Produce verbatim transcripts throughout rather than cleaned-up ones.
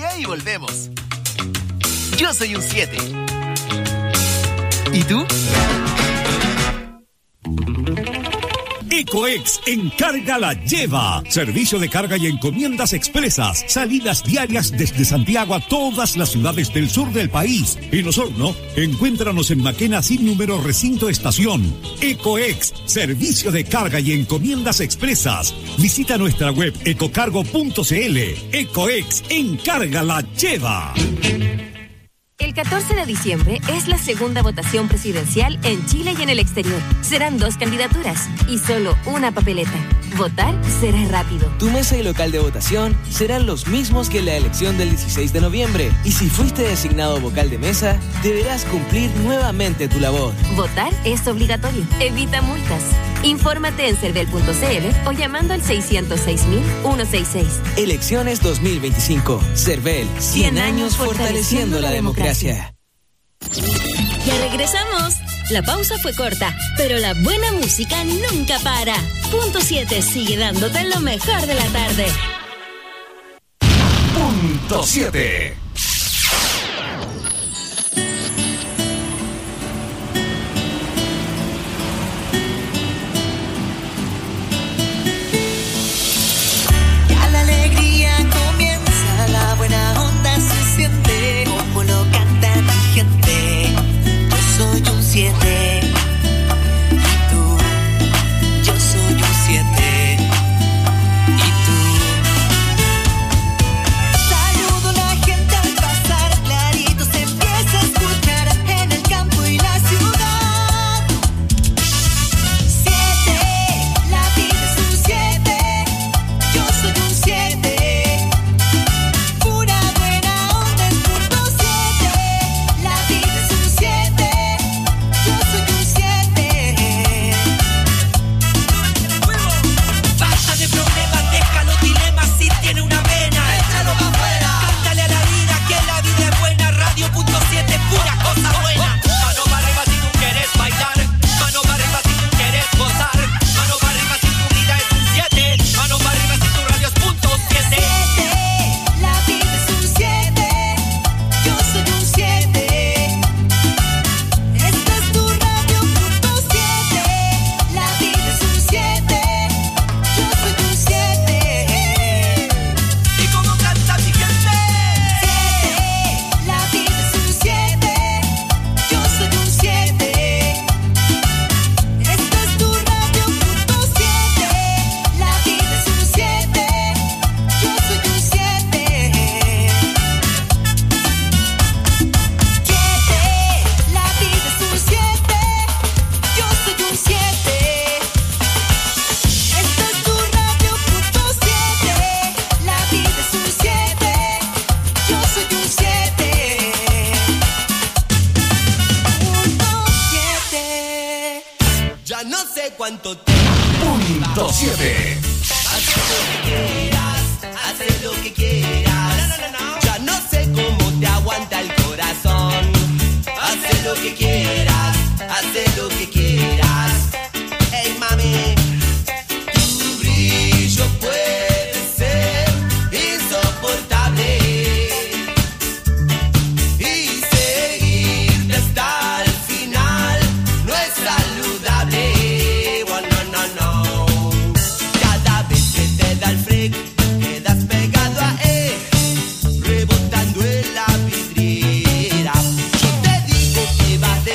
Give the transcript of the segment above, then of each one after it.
día y volvemos. Yo soy un siete. ¿Y tú? Ecoex Encarga la Lleva. Servicio de carga y encomiendas expresas. Salidas diarias desde Santiago a todas las ciudades del sur del país. En Osorno, encuéntranos en Maquena sin número recinto estación. Ecoex, servicio de carga y encomiendas expresas. Visita nuestra web ecocargo punto cl. Ecoex Encarga la Lleva. El catorce de diciembre es la segunda votación presidencial en Chile y en el exterior. Serán dos candidaturas y solo una papeleta. Votar será rápido. Tu mesa y local de votación serán los mismos que en la elección del dieciséis de noviembre. Y si fuiste designado vocal de mesa, deberás cumplir nuevamente tu labor. Votar es obligatorio. Evita multas. Infórmate en cervel punto cl o llamando al seiscientos seis mil ciento sesenta y seis. Elecciones dos mil veinticinco. Cervel, cien años fortaleciendo la democracia. Ya regresamos. La pausa fue corta, pero la buena música nunca para. Punto siete sigue dándote lo mejor de la tarde. Punto siete. Ya la alegría comienza, la buena onda se siente, como lo canta mi gente. Yo soy un siete. Rebotando en la vidriera, yo te digo que va de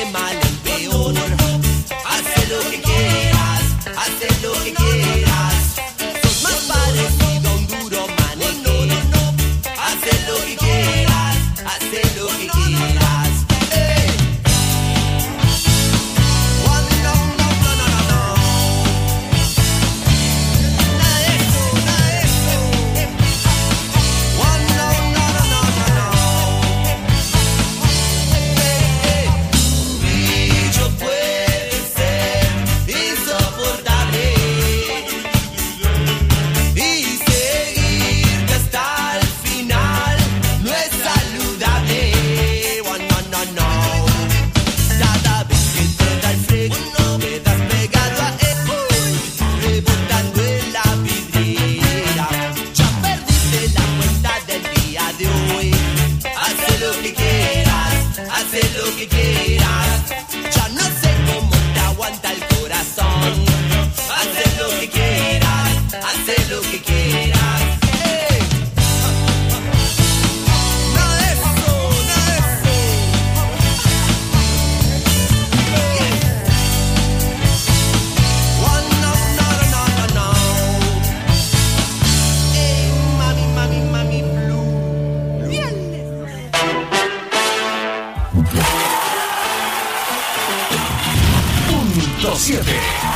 Punto siete.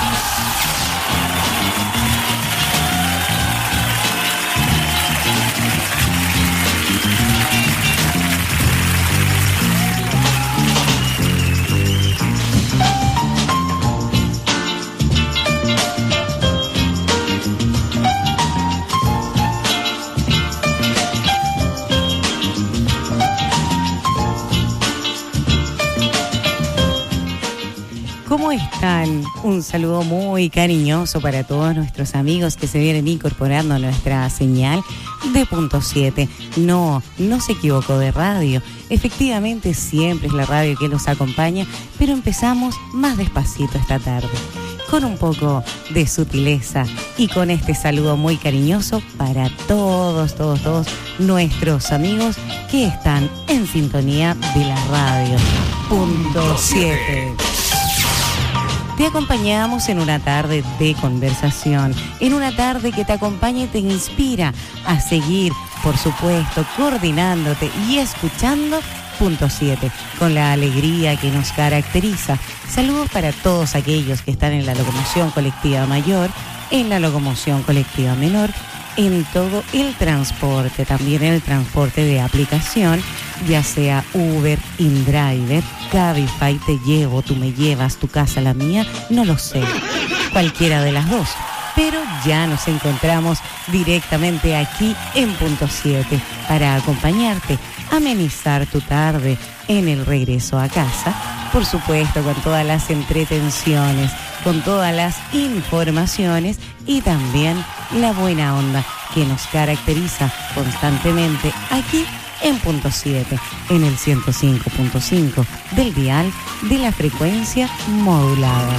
¿Cómo están? Un saludo muy cariñoso para todos nuestros amigos que se vienen incorporando a nuestra señal de Punto siete. No, no se equivocó de radio. Efectivamente, siempre es la radio que los acompaña, pero empezamos más despacito esta tarde, con un poco de sutileza y con este saludo muy cariñoso para todos, todos, todos nuestros amigos que están en sintonía de la radio. Punto siete. Te acompañamos en una tarde de conversación, en una tarde que te acompaña y te inspira a seguir, por supuesto, coordinándote y escuchando Punto siete, con la alegría que nos caracteriza. Saludos para todos aquellos que están en la locomoción colectiva mayor, en la locomoción colectiva menor, en todo el transporte, también en el transporte de aplicación, ya sea Uber, InDriver, Cabify, te llevo, tú me llevas, tu casa, la mía, no lo sé, cualquiera de las dos. Pero ya nos encontramos directamente aquí en Punto siete para acompañarte, amenizar tu tarde en el regreso a casa, por supuesto con todas las entretenciones, con todas las informaciones y también la buena onda que nos caracteriza constantemente aquí en Punto siete, en el ciento cinco punto cinco del dial de la frecuencia modulada.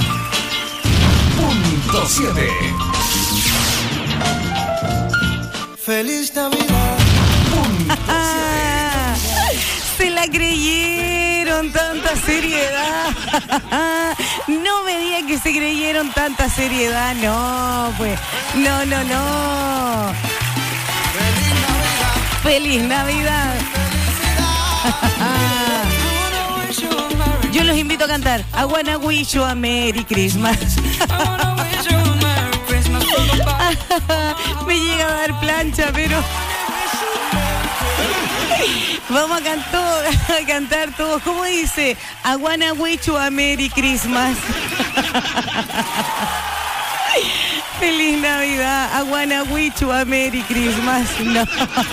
Punto siete. Feliz Navidad. Punto siete. Se la creyeron, tanta seriedad. No me digan que se creyeron tanta seriedad. No, pues, no, no, no. Feliz Navidad. Yo los invito a cantar I wanna wish you a Merry Christmas. Me llega a dar plancha, pero vamos a, cantar, a cantar todos. ¿Cómo dice? I wanna wish you a Merry Christmas. Feliz Navidad. I wanna wish you a Merry Christmas. No.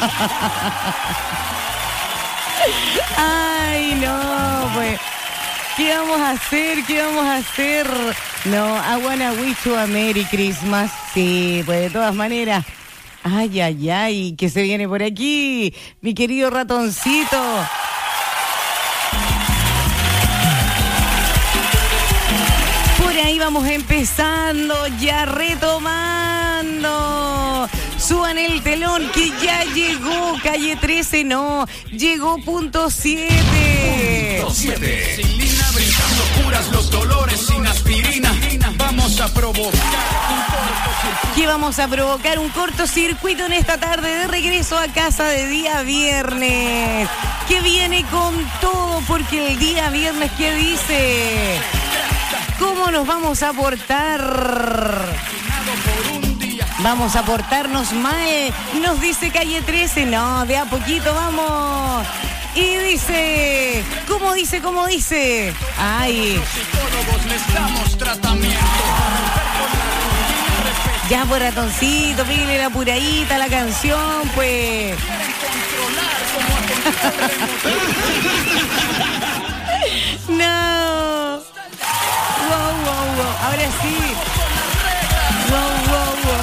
Ay, no, pues. ¿Qué vamos a hacer? ¿Qué vamos a hacer? No, I wanna wish you a Merry Christmas. Sí, pues de todas maneras. Ay, ay, ay, que se viene por aquí, mi querido ratoncito. Por ahí vamos empezando, ya retomando. Suban el telón que ya llegó Calle trece, no, llegó Punto siete. Punto siete. Sin lina, brincando curas los dolores sin aspirina. Vamos a provocar un cortocircuito. ¿Qué vamos a provocar? Un cortocircuito en esta tarde de regreso a casa de día viernes. Que viene con todo porque el día viernes, ¿qué dice? ¿Cómo nos vamos a portar? Vamos a portarnos mal, nos dice Calle trece, no, de a poquito vamos. Y dice, ¿cómo dice, cómo dice? Ay. Los psicólogos les damos tratamiento. Ya, pues ratoncito, pídele la apuradita a la canción, pues. No. Wow, wow, wow. Ahora sí. Wow, wow, wow.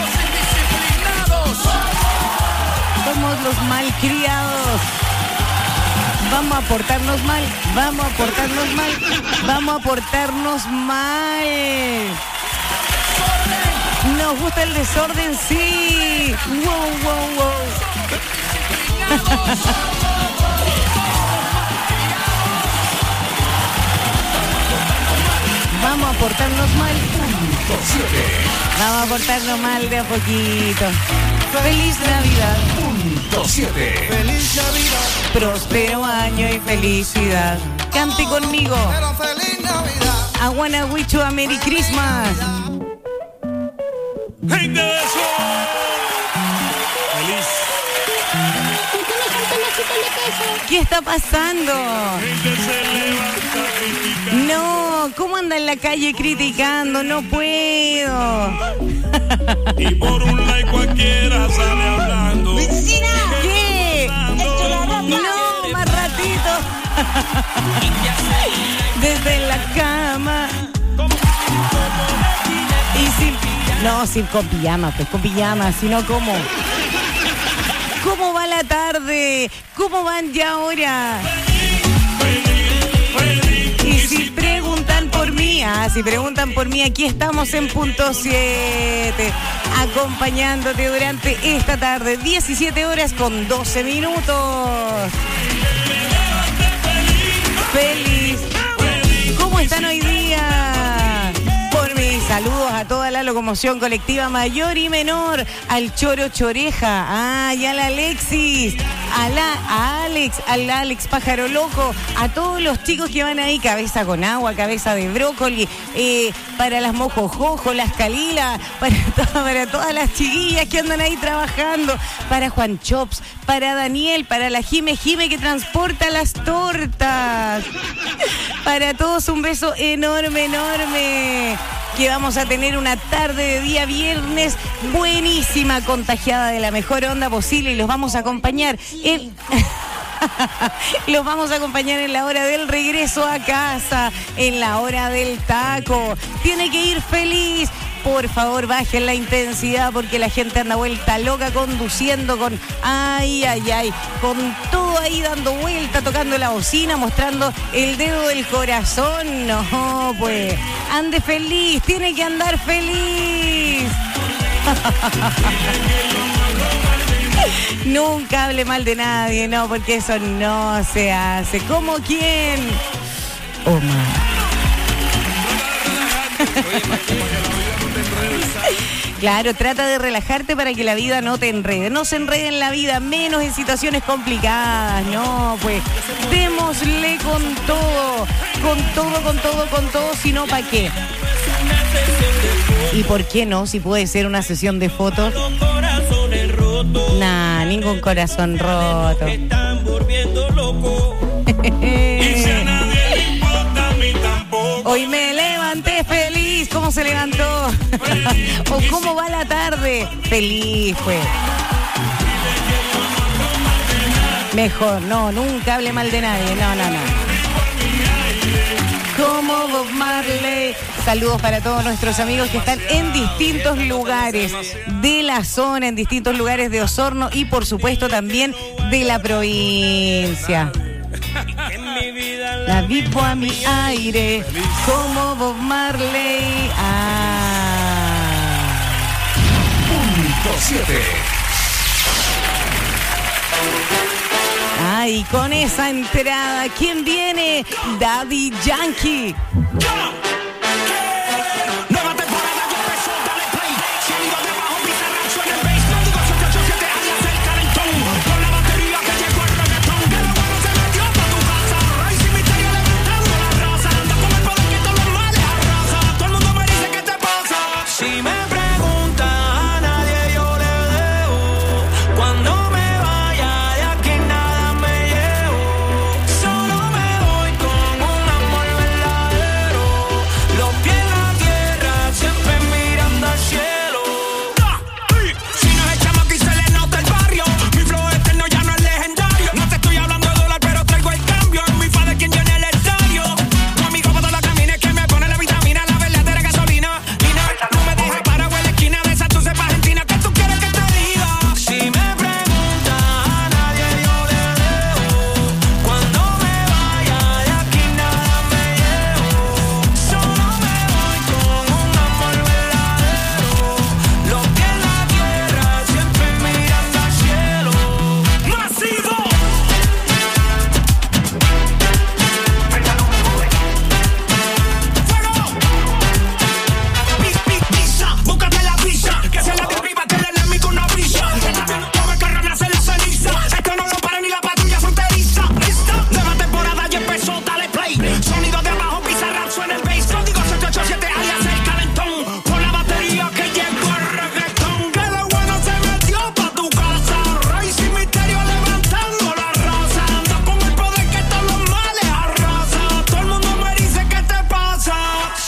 Somos los malcriados. Vamos a portarnos mal, vamos a portarnos mal, vamos a portarnos mal. Nos gusta el desorden, sí. Wow, wow, wow. Vamos a portarnos mal. Vamos a portarnos mal de a poquito. Feliz Navidad. Punto siete. Feliz Navidad. Próspero año y felicidad. Cante conmigo. Pero feliz Navidad. I wanna wish you a Merry Christmas. Gente de eso. Feliz. ¿Qué está pasando? Gente se levanta. No, ¿cómo anda en la calle criticando? No puedo. Y por un like cualquiera sale hablando. ¿Qué? No, más ratito. Desde la cama. Y sin... No, sin con pijama, pues con pijama, sino como... ¿Cómo va la tarde? ¿Cómo van ya ahora? Y si preguntan por mí, ah, si preguntan por mí, aquí estamos en punto siete, acompañándote durante esta tarde, diecisiete horas con doce minutos. Feliz. ¿Cómo están hoy día? Por mis saludos a toda la locomoción colectiva mayor y menor, al Choro Choreja, ah, y a la Alexis, a la a Alex, al Alex Pájaro Loco, a todos los chicos que van ahí, cabeza con agua, cabeza de brócoli, eh, para las Mojojojo, las Calila, para, to- para todas las chiquillas que andan ahí trabajando, para Juan Chops, para Daniel, para la Jime Jime que transporta las tortas. Para todos un beso enorme, enorme. Que vamos a tener una tarde de día viernes buenísima, contagiada de la mejor onda posible, y los vamos a acompañar en... Los vamos a acompañar en la hora del regreso a casa, en la hora del taco. Tiene que ir feliz. Por favor, bajen la intensidad porque la gente anda vuelta loca conduciendo con... Ay, ay, ay. Con todo ahí dando vuelta, tocando la bocina, mostrando el dedo del corazón. No, pues. Ande feliz. Tiene que andar feliz. Nunca hable mal de nadie, no, porque eso no se hace. ¿Cómo quién? Omar. Claro, trata de relajarte para que la vida no te enrede. No se enrede en la vida, menos en situaciones complicadas. No, pues, démosle con todo. Con todo, con todo, con todo, si no, ¿para qué? ¿Y por qué no? Si puede ser una sesión de fotos. Nah, ningún corazón roto. Hoy me levanté feliz. ¿Cómo se levantó? ¿O cómo va la tarde? Feliz fue. Mejor, no, nunca hable mal de nadie. No, no, no. Como Bob Marley. Saludos para todos nuestros amigos que están en distintos lugares de la zona, en distintos lugares de Osorno y por supuesto también de la provincia. La vivo a mi aire, como Bob Marley. Ah. Punto siete. Ay, con esa entrada, ¿quién viene? Daddy Yankee.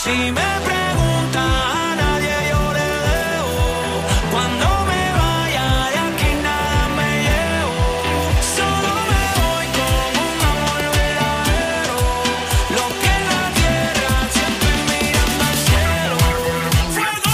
Si me pregunta a nadie yo le dejo. Cuando me vaya de aquí nada me llevo. Solo me voy con un amor verdadero. Los pies en la tierra siempre mirando al cielo. ¡Fuego!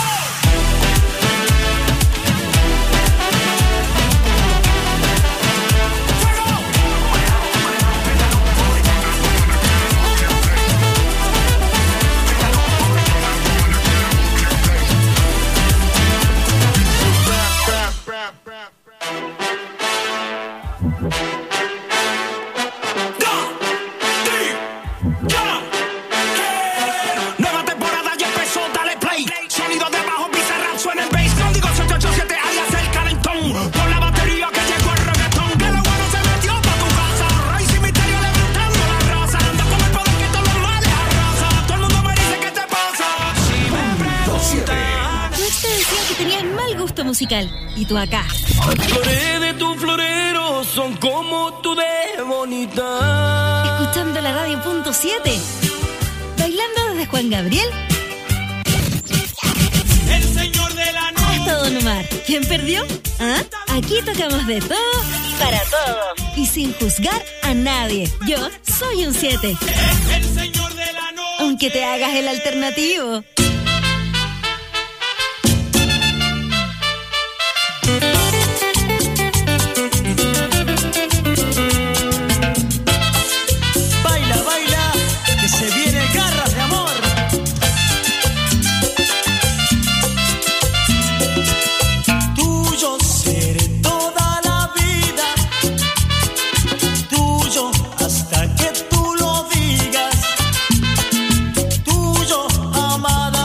Nueva temporada ya empezó, dale play. Sonido de bajo, Bizarrap, suena el bass. Código siete ocho siete, alias el calentón. Con la batería que llegó el reggaetón. Que lo bueno se metió pa' tu casa. Rey sin misterio levantando la raza. Anda con el poder que todos los males arrasa. Todo el mundo me dice ¿qué te pasa? Si me preguntan. Tu ex te decía que tenías mal gusto musical. Y tú acá. Flores de tu florero son como tú de bonita. Escuchando la radio punto siete. Bailando desde Juan Gabriel El señor de la noche. hasta Don Omar. ¿Quién perdió? ¿Ah? Aquí tocamos de todo para todos. Y sin juzgar a nadie. Yo soy un siete. El señor de la noche. Aunque te hagas el alternativo. Baila, baila, que se viene garras de amor. Tuyo seré toda la vida, tuyo hasta que tú lo digas, tuyo amada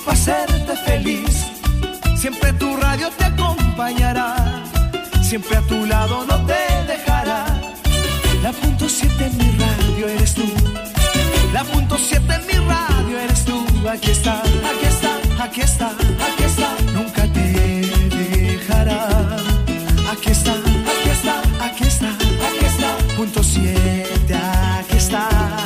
para hacerte feliz. Siempre tu radio te acompañará, siempre a tu lado no te dejará. La punto siete en mi radio eres tú, la punto siete en mi radio eres tú. Aquí está, aquí está, aquí está, aquí está, nunca te dejará. Aquí está, aquí está, aquí está, aquí está, punto siete, aquí está.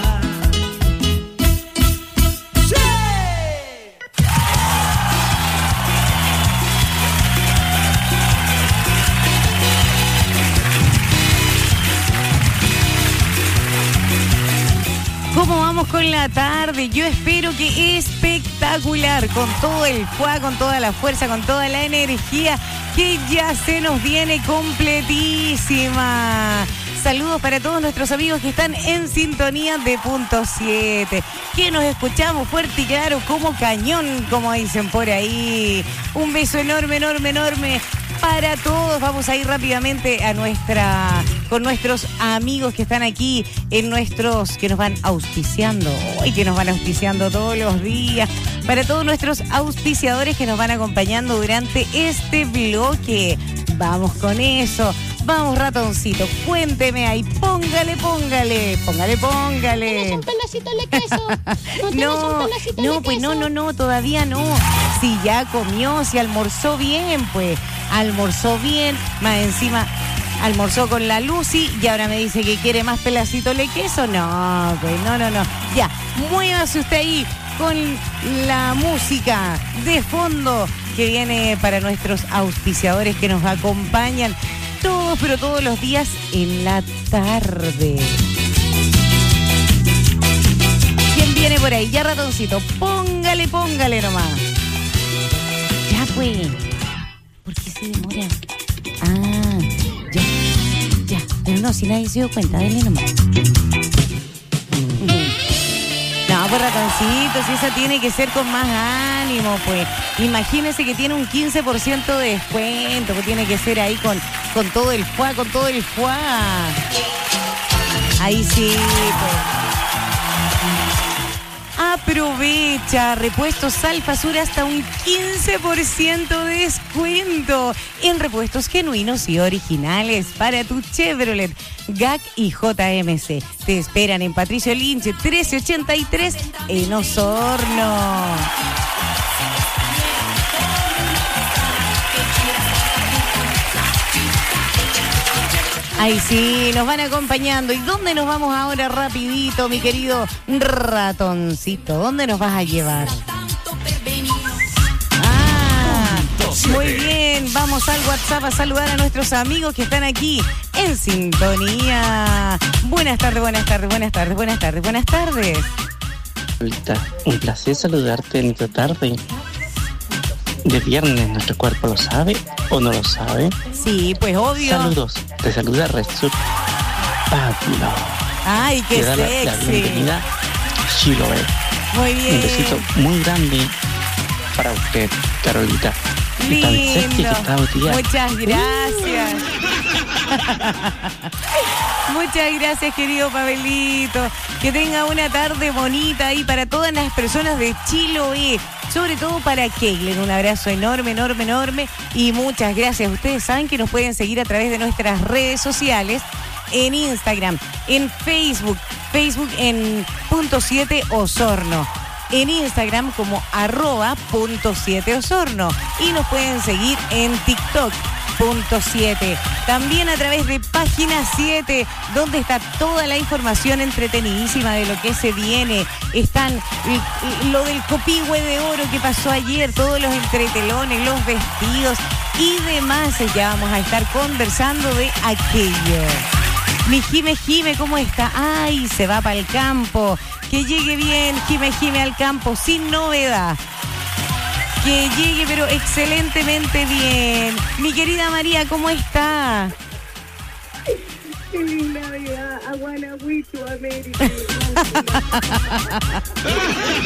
¿Cómo vamos con la tarde? Yo espero que espectacular, con todo el fuá, con toda la fuerza, con toda la energía que ya se nos viene completísima. Saludos para todos nuestros amigos que están en sintonía de punto siete, que nos escuchamos fuerte y claro como cañón, como dicen por ahí. Un beso enorme, enorme, enorme para todos. Vamos a ir rápidamente a nuestra con nuestros amigos que están aquí, en nuestros que nos van auspiciando hoy, que nos van auspiciando todos los días, para todos nuestros auspiciadores que nos van acompañando durante este bloque. Vamos con eso. Vamos, ratoncito, cuénteme ahí, póngale, póngale, póngale, póngale. ¿Tienes un pedacito de queso? No, no, no pues no, no, no, todavía no. Si ya comió, si almorzó bien, pues almorzó bien, más encima almorzó con la Lucy y ahora me dice que quiere más pedacito de queso. No, pues no, no, no. Ya, muévase usted ahí con la música de fondo que viene para nuestros auspiciadores que nos acompañan todos, pero todos los días en la tarde. ¿Quién viene por ahí? Ya, ratoncito, póngale, póngale nomás. Ya, pues. ¿Por qué se demora? Ah, ya, ya. Pero no, si nadie se dio cuenta, denle nomás. No, pues ratoncito, si esa tiene que ser con más ánimo, pues. Imagínese que tiene un quince por ciento de descuento, que tiene que ser ahí con, con todo el fuá, con todo el fuá. Ahí sí, pues. Aprovecha, repuestos Alfasur hasta un quince por ciento de descuento en repuestos genuinos y originales para tu Chevrolet, G A C y J M C. Te esperan en Patricio Lynch trece ochenta y tres en Osorno. Ay, sí, nos van acompañando. ¿Y dónde nos vamos ahora rapidito, mi querido ratoncito? ¿Dónde nos vas a llevar? Ah, muy bien. Vamos al WhatsApp a saludar a nuestros amigos que están aquí en sintonía. Buenas tardes, buenas tardes, buenas tardes, buenas tardes, buenas tardes. Un placer saludarte en esta tarde de viernes. ¿Nuestro cuerpo lo sabe o no lo sabe? Sí, pues obvio. Saludos. Te saluda Resur Pablo. Ay, qué Te da la, sexy. la bienvenida a Chiloé. Muy bien. Un besito muy grande para usted, Carolita. Y tan sexy que está hoy día. Muchas gracias. Muchas gracias, querido Pablito. Que tenga una tarde bonita ahí para todas las personas de Chiloé. Sobre todo para Keiglen, un abrazo enorme, enorme, enorme y muchas gracias. Ustedes saben que nos pueden seguir a través de nuestras redes sociales, en Instagram, en Facebook, Facebook en punto siete Osorno, en Instagram como arroba punto siete Osorno y nos pueden seguir en TikTok. Punto siete. También a través de Página siete, donde está toda la información entretenidísima de lo que se viene. Están lo del copihue de oro que pasó ayer, todos los entretelones, los vestidos y demás. Ya vamos a estar conversando de aquello. Mi Jime Jime, ¿cómo está? Ay, se va para el campo. Que llegue bien, Jime Jime, al campo, sin novedad. Que llegue, pero excelentemente bien. Mi querida María, ¿cómo está? Feliz Navidad, a Guanajuito, América.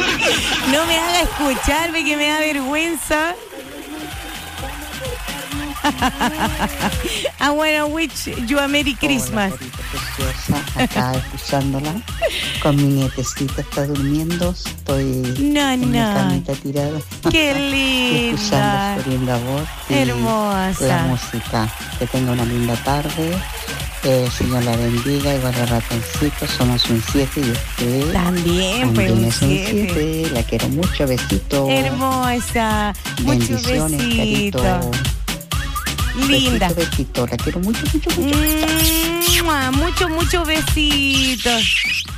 No me haga escucharme, que me da vergüenza. Vamos a portarnos I wanna wish you a Merry Christmas. Hola, preciosa, acá escuchándola con mi nietecita, está durmiendo, estoy no, en no. mi camita tirada. Qué linda. Escuchando su linda voz y hermosa la música. Que tenga una linda tarde. Eh, Señor la bendiga, igual a ratoncito, somos un siete y usted también, pues un es un siete. siete. La quiero mucho, besito. Hermosa, muchos bendiciones, besitos. carito. Linda. Besito, besito, la quiero mucho, mucho, mucho. Mm, mucho, muchos besitos.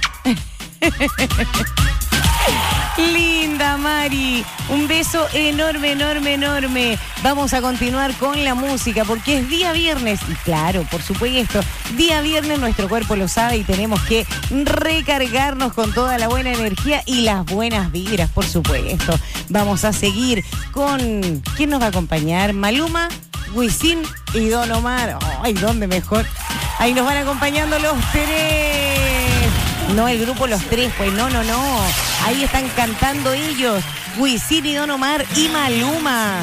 Linda, Mari. Un beso enorme, enorme, enorme. Vamos a continuar con la música porque es día viernes. Y claro, por supuesto, día viernes nuestro cuerpo lo sabe y tenemos que recargarnos con toda la buena energía y las buenas vibras, por supuesto. Vamos a seguir con... ¿Quién nos va a acompañar? Maluma, Wisin y Don Omar. Ay, ¿dónde mejor? Ahí nos van acompañando los tres. No el grupo Los Tres, pues no, no, no. Ahí están cantando ellos, Wisin y Don Omar y Maluma.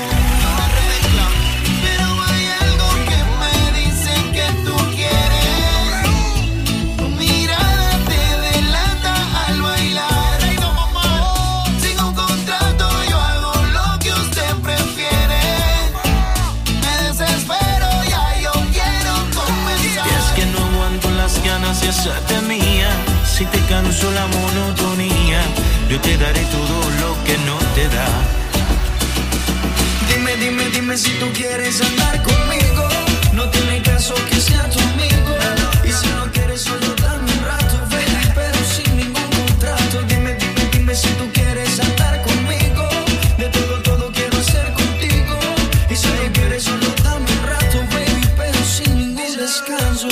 Pero hay algo que me dice que tú quieres. Tu mirada te delata al bailar. Sin un contrato yo hago lo que usted prefiere. Me desespero, ya yo quiero comenzar. Y es que no aguanto las ganas de hacerte mía. Si te canso la monotonía, yo te daré todo lo que no te da. Dime, dime, dime si tú quieres andar conmigo. No tiene caso que sea tu amigo. Y si no quieres solo dame un rato, baby, pero sin ningún contrato. Dime, dime, dime si tú quieres andar conmigo. De todo, todo quiero hacer contigo. Y si no quieres solo dame un rato, baby, pero sin ningún descanso.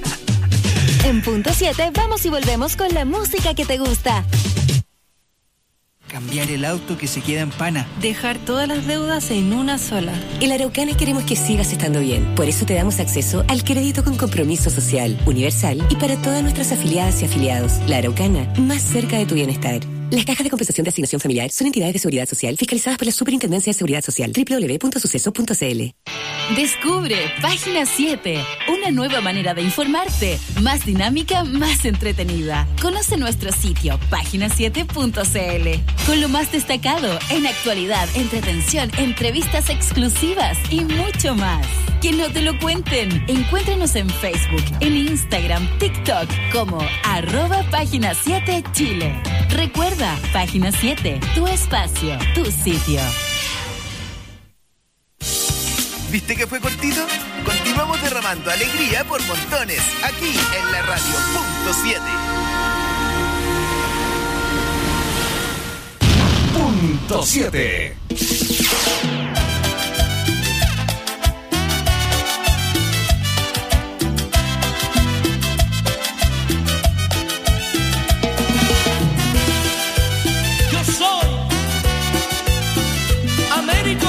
Punto siete, vamos y volvemos con la música que te gusta. Cambiar el auto que se queda en pana. Dejar todas las deudas en una sola. En la Araucana queremos que sigas estando bien. Por eso te damos acceso al crédito con compromiso social, universal y para todas nuestras afiliadas y afiliados. La Araucana, más cerca de tu bienestar. Las cajas de compensación de asignación familiar son entidades de seguridad social fiscalizadas por la Superintendencia de Seguridad Social. doble u doble u doble u punto suceso punto c l. Descubre Página siete, una nueva manera de informarte, más dinámica, más entretenida. Conoce nuestro sitio página siete punto c l con lo más destacado en actualidad, entretención, entrevistas exclusivas y mucho más. Que no te lo cuenten. Encuéntranos en Facebook, en Instagram, TikTok como arroba Página siete Chile. Recuerda, Página siete, tu espacio, tu sitio. ¿Viste que fue cortito? Continuamos derramando alegría por montones, aquí en la radio punto siete. Punto siete. Yo soy Américo.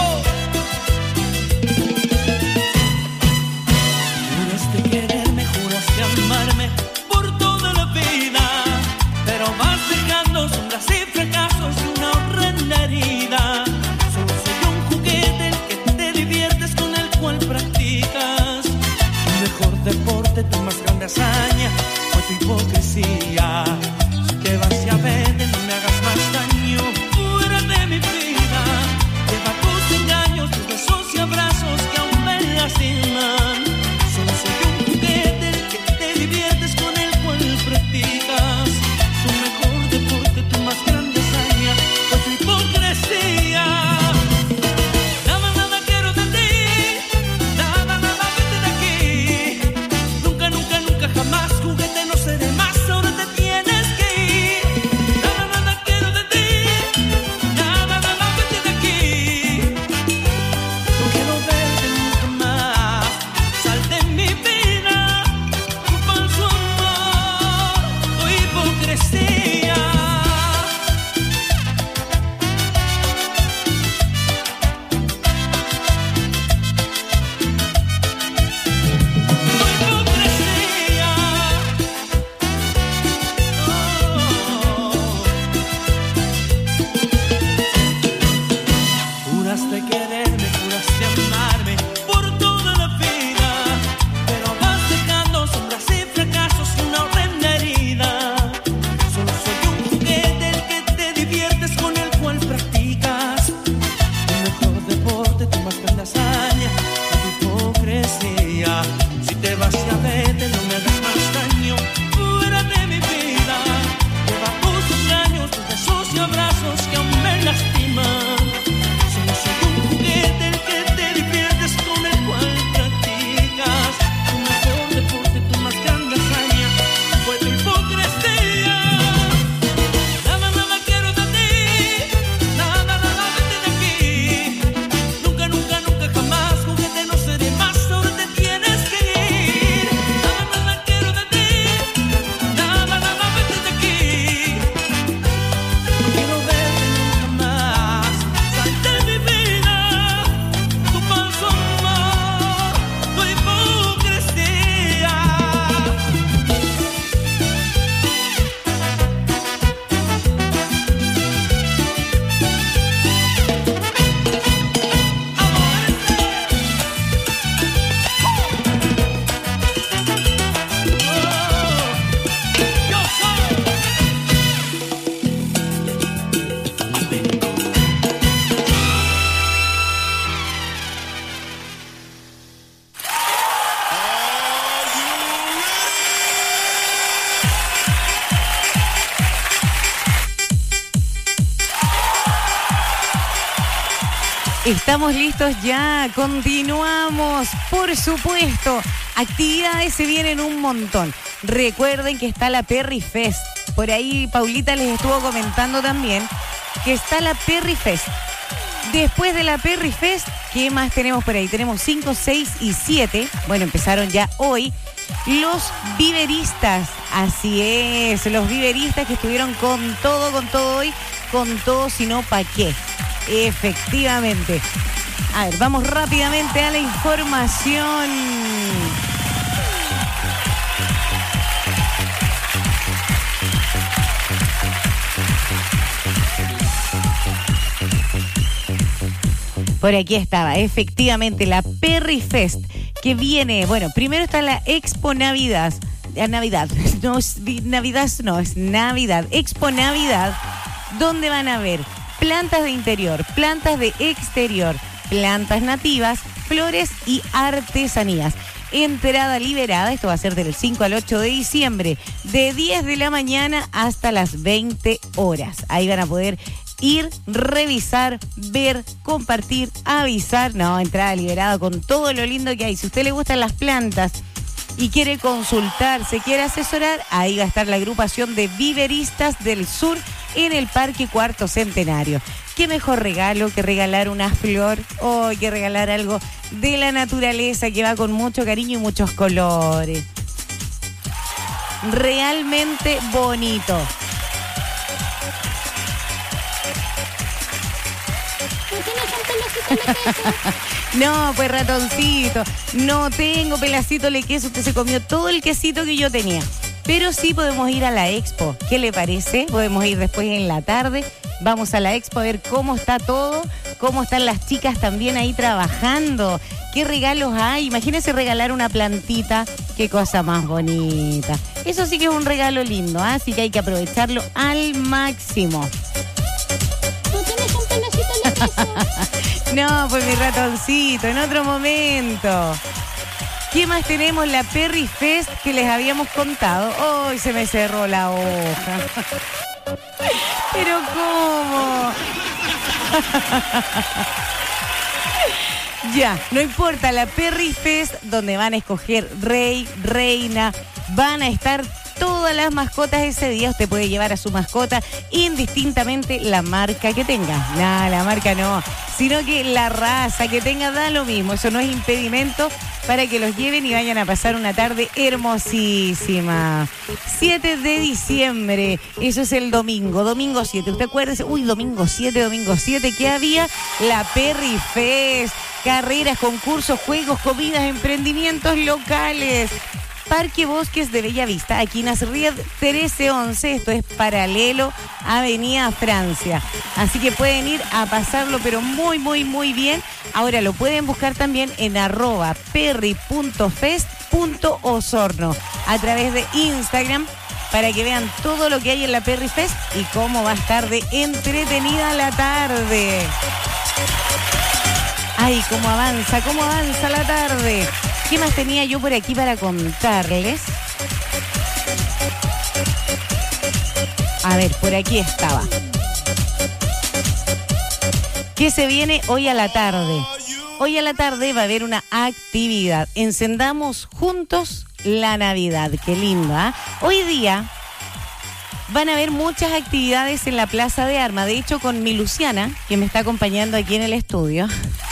Juraste quererme, juraste amarme por toda la vida, pero vas dejando sombras y fracasos y una horrenda herida. Solo soy un juguete el que te diviertes, con el cual practicas tu mejor deporte, tu más grande hazaña fue tu hipocresía. Si te vas, ya vete, no me hagas más daño, fuera de mi vida. Lleva tus engaños, tus besos y abrazos que aún me lastiman. Solo soy un juguete el que te diviertes, con el cual practicas tu mejor deporte, tu más grande hazaña fue tu hipocresía. Nada, nada quiero de ti, nada, nada vete de aquí. Nunca, nunca, nunca, jamás, juguete no seré más, ahora te tienes que ir. Nada, nada quiero de ti, nada, nada vete de aquí. No quiero verte nunca más, sal de mi vida, tu falso amor, tu hipocresía. Juraste quererme, juraste amarme por toda la vida, pero vas dejando sombras y fracasos y una horrenda herida. Solo soy un juguete el que te diviertes, con el cual practicas tu mejor deporte, tu más grande hazaña, tu hipocresía. Si te vas, ya vete, no me hagas más daño, fuera de mi vida. Lleva tus engaños, tus besos y abrazos que aún me lastiman. Solo soy un juguete el que te diviertes, con el cual practicas tu mejor deporte, tu más grande hazaña fue tu hipocresía. Nada, nada quiero de ti, nada, nada vete de aquí. Nunca, nunca, nunca, jamás, juguete no seré más, ahora te tienes que ir. Nada, nada quiero de ti, nada, nada vete de aquí. No quiero verte nunca más, sal de mi vida, tu falso amor, tu hipocresía. Yo soy Estamos listos ya, continuamos, por supuesto. Actividades se vienen un montón. Recuerden que está la Perry Fest. Por ahí Paulita les estuvo comentando también que está la Perry Fest. Después de la Perry Fest, ¿qué más tenemos por ahí? Tenemos cinco, seis y siete. Bueno, empezaron ya hoy. Los viveristas, así es, los viveristas que estuvieron con todo, con todo hoy, con todo, sino ¿para qué? Efectivamente. A ver, vamos rápidamente a la información. Por aquí estaba, efectivamente, la Perry Fest, que viene, bueno, primero está la Expo Navidad, Navidad, no es Navidad, no, es Navidad, Expo Navidad, donde van a ver plantas de interior, plantas de exterior, plantas nativas, flores y artesanías. Entrada liberada, esto va a ser del cinco al ocho de diciembre, de diez de la mañana hasta las veinte horas. Ahí van a poder ir, revisar, ver, compartir, avisar. No, entrada liberada con todo lo lindo que hay. Si a usted le gustan las plantas y quiere consultar, se quiere asesorar, ahí va a estar la agrupación de viveristas del sur en el Parque Cuarto Centenario. Qué mejor regalo que regalar una flor o que regalar algo de la naturaleza que va con mucho cariño y muchos colores. Realmente bonito. No, pues ratoncito, no tengo pelacito de queso, usted se comió todo el quesito que yo tenía. Pero sí podemos ir a la expo, ¿qué le parece? Podemos ir después en la tarde, vamos a la expo a ver cómo está todo, cómo están las chicas también ahí trabajando, qué regalos hay. Imagínense regalar una plantita, qué cosa más bonita. Eso sí que es un regalo lindo, ¿eh? Así que hay que aprovecharlo al máximo. No, pues mi ratoncito, en otro momento. ¿Qué más tenemos? La Perry Fest que les habíamos contado. ¡Ay, se me cerró la hoja! ¿Pero cómo? Ya, no importa, la Perry Fest, donde van a escoger rey, reina, van a estar todas las mascotas ese día. Usted puede llevar a su mascota indistintamente la marca que tenga. No, la marca no, sino que la raza que tenga da lo mismo. Eso no es impedimento para que los lleven y vayan a pasar una tarde hermosísima. siete de diciembre, eso es el domingo, domingo siete. ¿Usted acuérdese? Uy, domingo siete, domingo siete, ¿qué había? La Perry Fest, carreras, concursos, juegos, comidas, emprendimientos locales. Parque Bosques de Bellavista, aquí en Azried trece once, esto es paralelo a Avenida Francia. Así que pueden ir a pasarlo, pero muy, muy, muy bien. Ahora lo pueden buscar también en arroba perry punto fest punto osorno a través de Instagram para que vean todo lo que hay en la Perry Fest y cómo va a estar de entretenida la tarde. Ay, cómo avanza, cómo avanza la tarde. ¿Qué más tenía yo por aquí para contarles? A ver, por aquí estaba. ¿Qué se viene hoy a la tarde? Hoy a la tarde va a haber una actividad. Encendamos juntos la Navidad. Qué linda, ¿eh? Hoy día van a haber muchas actividades en la Plaza de Armas. De hecho, con mi Luciana, que me está acompañando aquí en el estudio,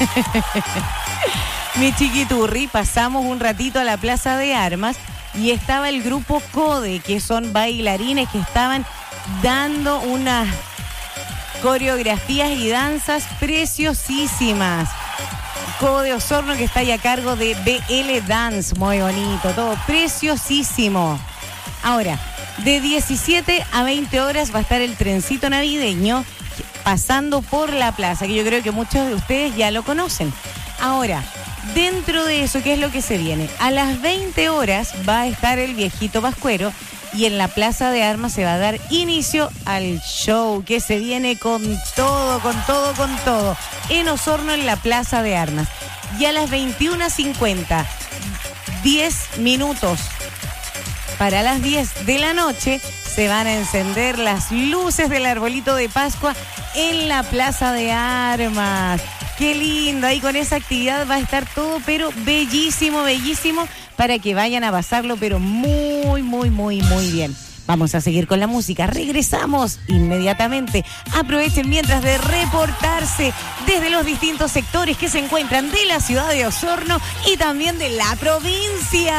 mi chiquiturri, pasamos un ratito a la Plaza de Armas y estaba el grupo CODE, que son bailarines que estaban dando unas coreografías y danzas preciosísimas. CODE Osorno, que está ahí a cargo de B L Dance, muy bonito, todo preciosísimo. Ahora, de diecisiete a veinte horas va a estar el trencito navideño pasando por la plaza, que yo creo que muchos de ustedes ya lo conocen. Ahora, dentro de eso, ¿qué es lo que se viene? A las veinte horas va a estar el viejito pascuero y en la Plaza de Armas se va a dar inicio al show que se viene con todo, con todo, con todo. En Osorno, en la Plaza de Armas. Y a las veintiuna cincuenta, diez minutos para las diez de la noche, se van a encender las luces del arbolito de Pascua en la Plaza de Armas. Qué lindo, ahí con esa actividad va a estar todo, pero bellísimo, bellísimo, para que vayan a pasarlo, pero muy, muy, muy, muy bien. Vamos a seguir con la música, regresamos inmediatamente. Aprovechen mientras de reportarse desde los distintos sectores que se encuentran de la ciudad de Osorno y también de la provincia.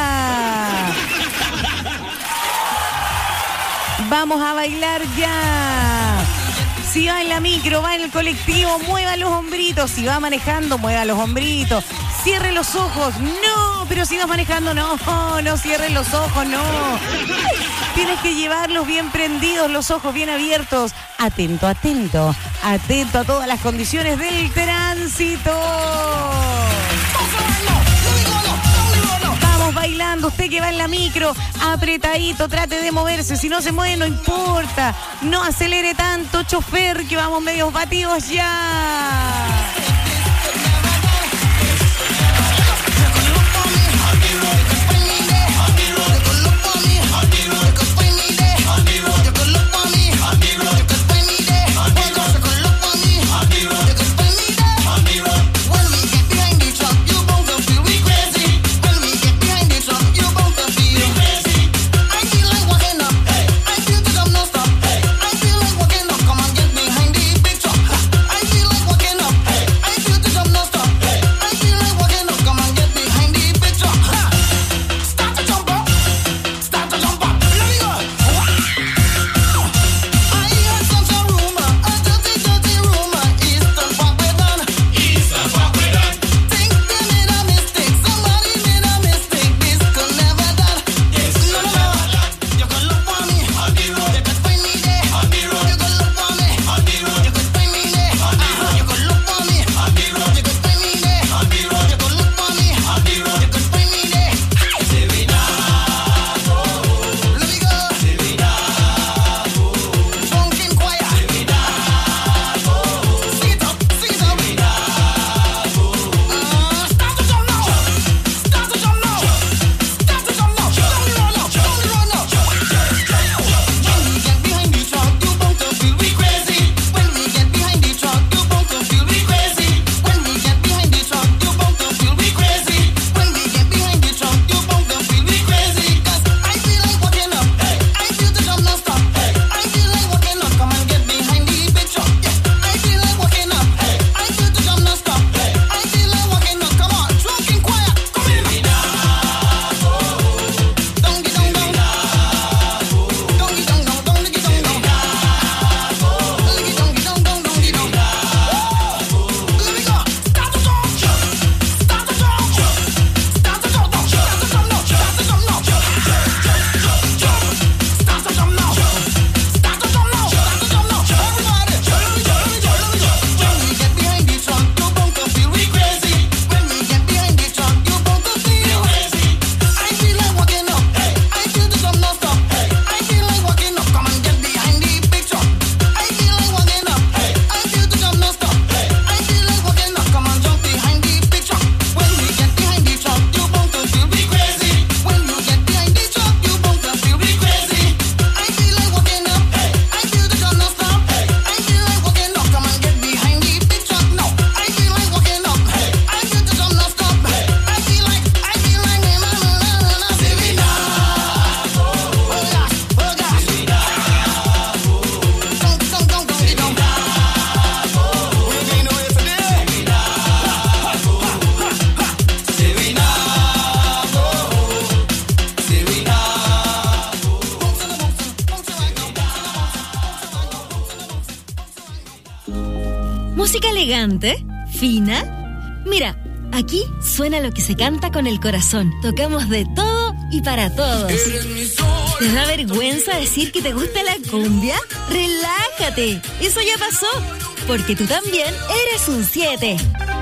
Vamos a bailar ya. Si va en la micro, va en el colectivo, mueva los hombritos. Si va manejando, mueva los hombritos. Cierre los ojos. No, pero si vas manejando, no, no cierren los ojos, no. Tienes que llevarlos bien prendidos, los ojos bien abiertos. Atento, atento, atento a todas las condiciones del tránsito. Vamos bailando, usted que va en la micro, apretadito, trate de moverse. Si no se mueve, no importa. No acelere tanto, chofer, que vamos medios batidos ya. Música elegante, fina. Mira, aquí suena lo que se canta con el corazón. Tocamos de todo y para todos. ¿Te da vergüenza decir que te gusta la cumbia? Relájate, eso ya pasó, porque tú también eres un siete.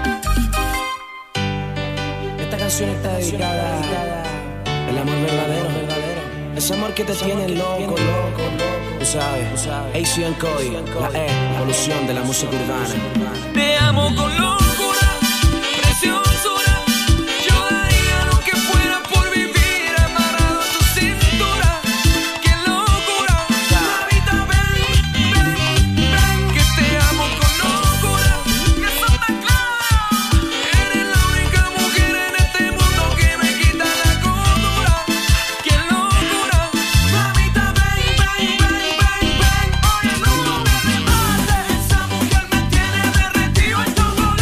Esta canción está dedicada al amor verdadero, verdadero. Ese amor que te tiene loco, loco, loco. Tú sabes, tú sabes. A C and Cody, la E, la evolución de la música urbana. Te amo con locura, preciosura. Yo daría lo que fuera por vivir amarrado a tu cintura. ¡Qué locura! Ahorita ven, ven, ven, que te amo con locura. Que eso está claro. Eres la única mujer en este mundo que me quita la cordura. ¡Qué locura! Ahorita ven, ven, ven, ven, ven. Oye, no me demandes. Esa mujer me tiene derretido en tu color.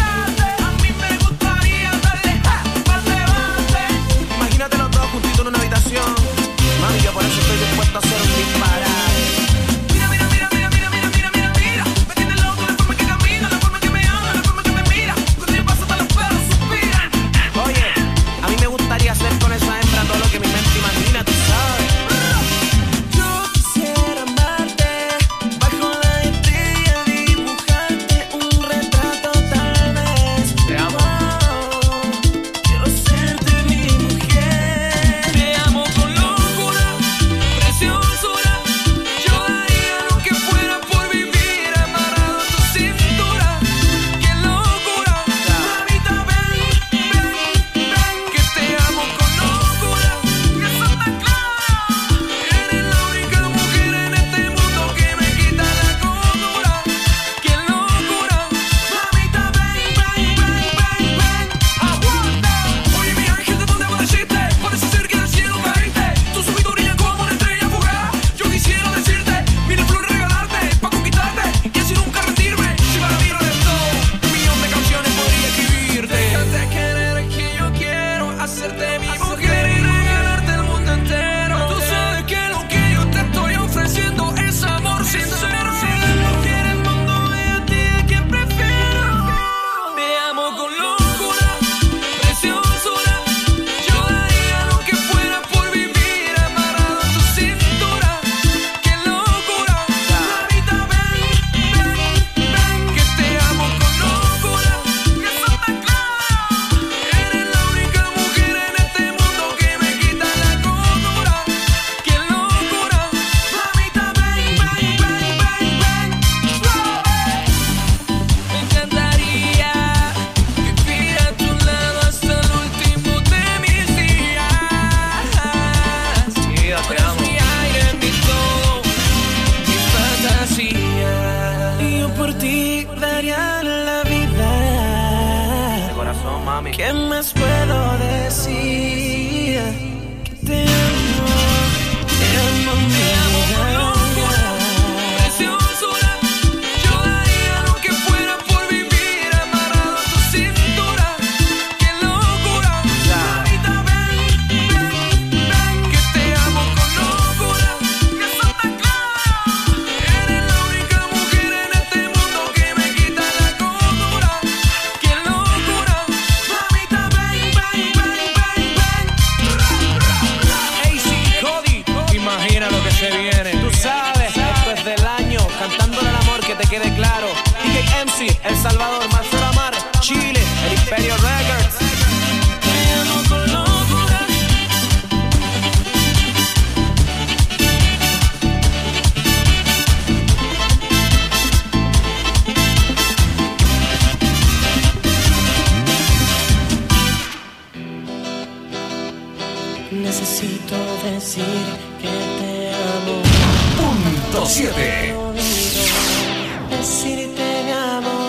daría la vida. De corazón, mami. ¿Qué más puedo decir? Que te amo, te amo, te amo con locura, preciosura. Yo daría lo que fuera por vivir amarrado a tu cintura. ¡Qué locura! Ahorita ven, ven, ven, que te amo con locura. Que eso está claro. Eres la única mujer en este mundo que me quita la cordura. ¡Qué locura! Mamita, ven, ven, ven, ven, ven. A C y Cody, imagina lo que se viene. Tú sabes, esto es del año, cantándole al amor, que te quede claro. D J M C, El Salvador, Marcelo Amar, Chile, El Imperio Records. Te amo con locura. Necesito decir que te amo. Punto siete. Decirte mi amor.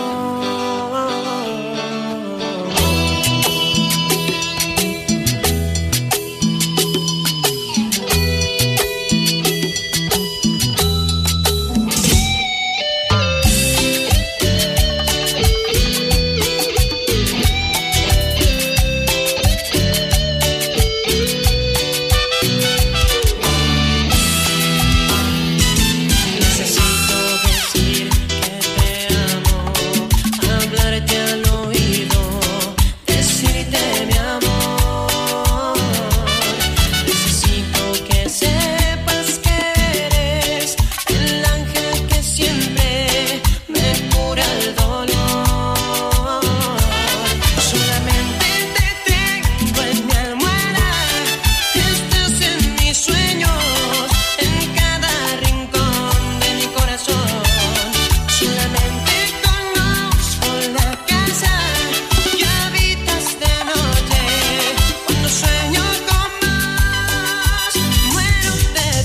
Necesito decir que te amo, hablarte al oído, decirte mi amor. Necesito que sepas que eres el ángel que siempre me cura el dolor. Solamente te tengo en mi almohada, estás en mis sueños, en cada rincón de mi corazón. Solamente conozco la casa que habitas de noche. Cuando sueño con vos, muero de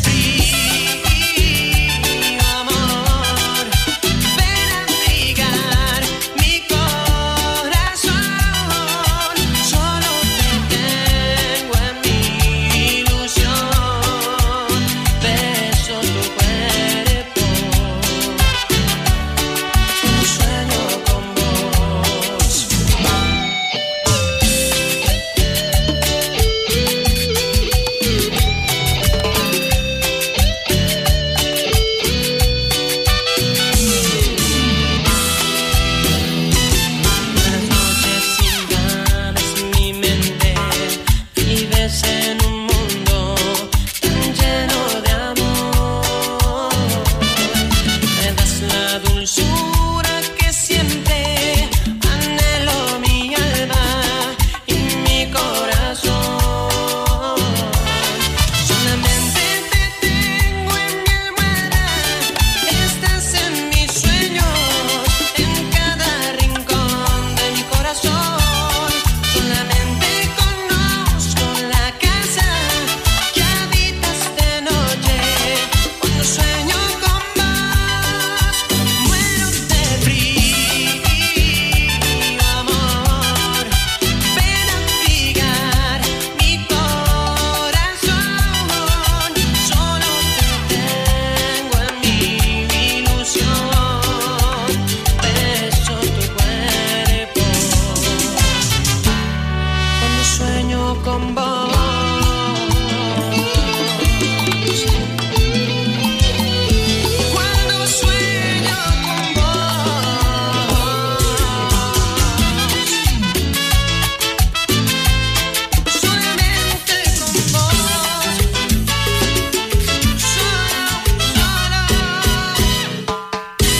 frío, amor. Ven a abrigar mi corazón. Solo te tengo en mi ilusión. Beso tu cuerpo cuando sueño con vos. Las noches sin ganas, mi mente vives en un mundo tan lleno de amor. Me das la dulzura que siempre anhelo, mi alma y mi corazón. Solamente te tengo en mi almohada, estás en mis sueños, en cada rincón de mi corazón. Solamente conozco la casa que habitas de noche. Cuando sueño con vos, muero de frío, amor. Ven a abrigar mi corazón. Solo te tengo en mi ilusión. Beso tu cuerpo cuando sueño con vos. Cuando sueño con vos, solamente con vos, solo, solo.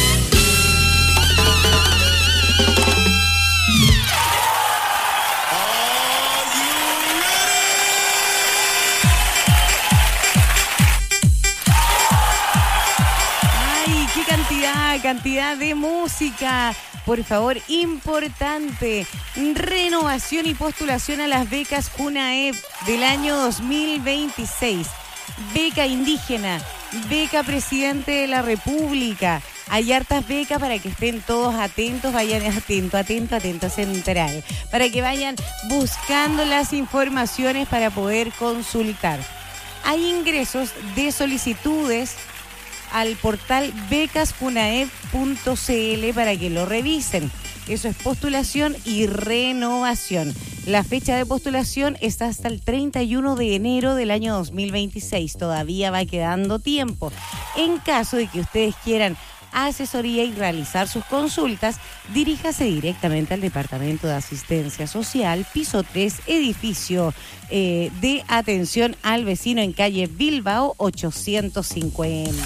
Ay, qué cantidad, cantidad de música. Por favor, importante. Renovación y postulación a las becas Junaep del año dos mil veintiséis. Beca indígena, beca presidente de la República. Hay hartas becas para que estén todos atentos, vayan atento, atento, atento, central, para que vayan buscando las informaciones para poder consultar. Hay ingresos de solicitudes al portal becas funaep punto c l para que lo revisen. Eso es postulación y renovación. La fecha de postulación está hasta el treinta y uno de enero del año dos mil veintiséis. Todavía va quedando tiempo. En caso de que ustedes quieran asesoría y realizar sus consultas, diríjase directamente al Departamento de Asistencia Social, piso tres, edificio eh, de atención al vecino en calle Bilbao ochocientos cincuenta.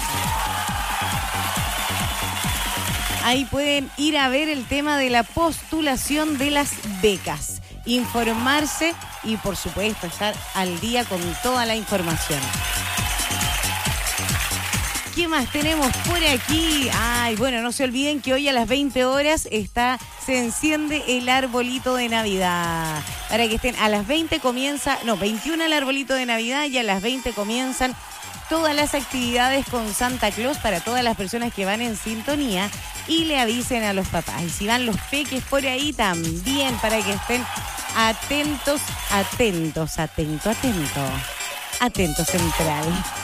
Ahí pueden ir a ver el tema de la postulación de las becas, informarse y por supuesto estar al día con toda la información. ¿Qué más tenemos por aquí? Ay, bueno, no se olviden que hoy a las veinte horas está, se enciende el arbolito de Navidad. Para que estén, a las veinte comienza, no, veintiuna el arbolito de Navidad y a las veinte comienzan todas las actividades con Santa Claus para todas las personas que van en sintonía y le avisen a los papás. Y si van los peques por ahí también para que estén atentos, atentos, atento, atento. Atento central.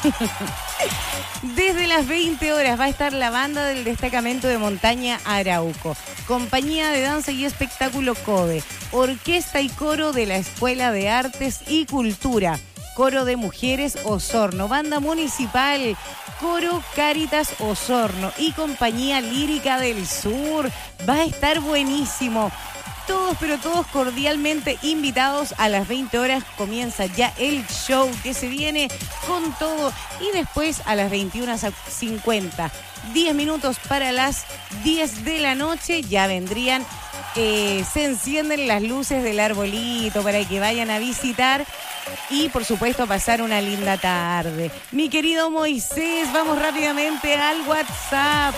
Desde las veinte horas va a estar la banda del destacamento de montaña Arauco, compañía de danza y espectáculo CODE, orquesta y coro de la Escuela de Artes y Cultura, coro de mujeres Osorno, banda municipal, coro Cáritas Osorno y compañía lírica del sur. Va a estar buenísimo. Todos, pero todos cordialmente invitados. A las veinte horas comienza ya el show que se viene con todo. Y después a las veintiuna cincuenta, diez minutos para las diez de la noche, ya vendrían, eh, se encienden las luces del arbolito para que vayan a visitar y por supuesto a pasar una linda tarde. Mi querido Moisés, vamos rápidamente al WhatsApp.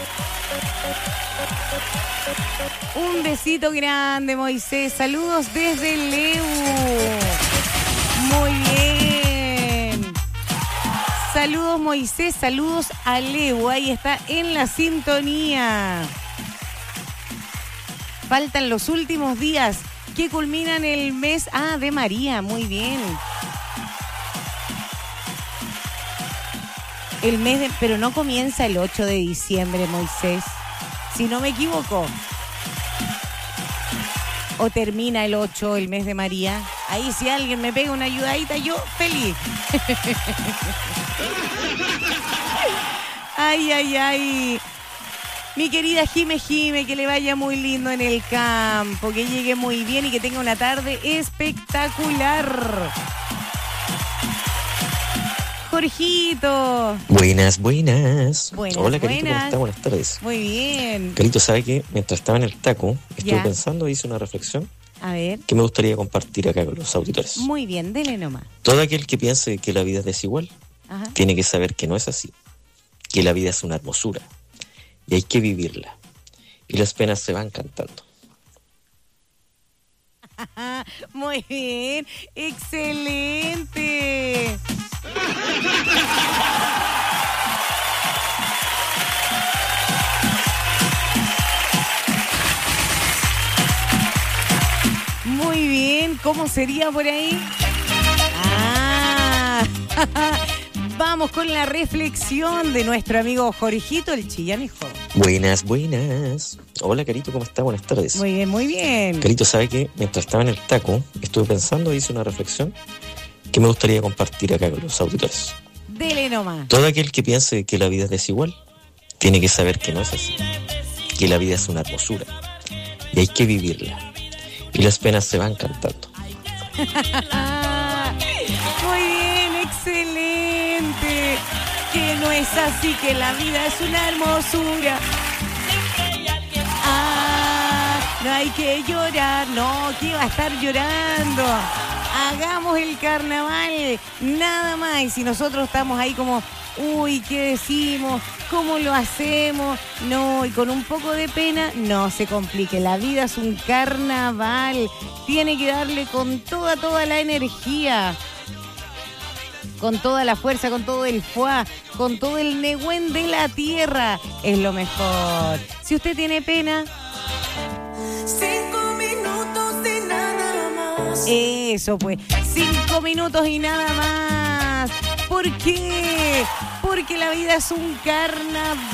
Un besito grande, Moisés. Saludos desde Leu. Muy bien. Saludos, Moisés. Saludos a Leu. Ahí está en la sintonía. Faltan los últimos días que culminan el mes ah, de María. Muy bien. El mes de, pero no comienza el ocho de diciembre, Moisés. Si no me equivoco. O termina el ocho, el mes de María. Ahí si alguien me pega una ayudadita, yo feliz. Ay, ay, ay. Mi querida Jime Jime, que le vaya muy lindo en el campo, que llegue muy bien y que tenga una tarde espectacular. Jorgito. Buenas, buenas. Buenas, Hola, Carito, buenas. ¿cómo está? Buenas tardes. Muy bien. Carito, ¿sabe qué? Mientras estaba en el taco, estuve Ya. pensando, hice una reflexión A ver. que me gustaría compartir acá con los auditores. Muy bien, dele nomás. Todo aquel que piense que la vida es desigual, Ajá. tiene que saber que no es así, que la vida es una hermosura y hay que vivirla. Y las penas se van cantando. Muy bien, excelente. Muy bien, ¿cómo sería por ahí? Ah, vamos con la reflexión de nuestro amigo Jorgito, el chillanejo. Buenas, buenas. Hola, Carito, ¿cómo está? Buenas tardes. Muy bien, muy bien. Carito, ¿sabe qué? Mientras estaba en el taco, estuve pensando, hice una reflexión que me gustaría compartir acá con los auditores. Dele nomás. Todo aquel que piense que la vida es desigual, tiene que saber que no es así, que la vida es una hermosura y hay que vivirla. Y las penas se van cantando. Muy bien, excelente. Que no es así, que la vida es una hermosura. Ah, no hay que llorar, no, que va a estar llorando. Hagamos el carnaval, nada más. Y si nosotros estamos ahí como, uy, ¿qué decimos? ¿Cómo lo hacemos? No, y con un poco de pena, no se complique. La vida es un carnaval. Tiene que darle con toda, toda la energía. con toda la fuerza, con todo el fuá, con todo el negüen de la tierra. Es lo mejor. Si usted tiene pena... Cinco minutos y nada más. Eso pues, cinco minutos y nada más. ¿Por qué? Porque la vida es un carnaval.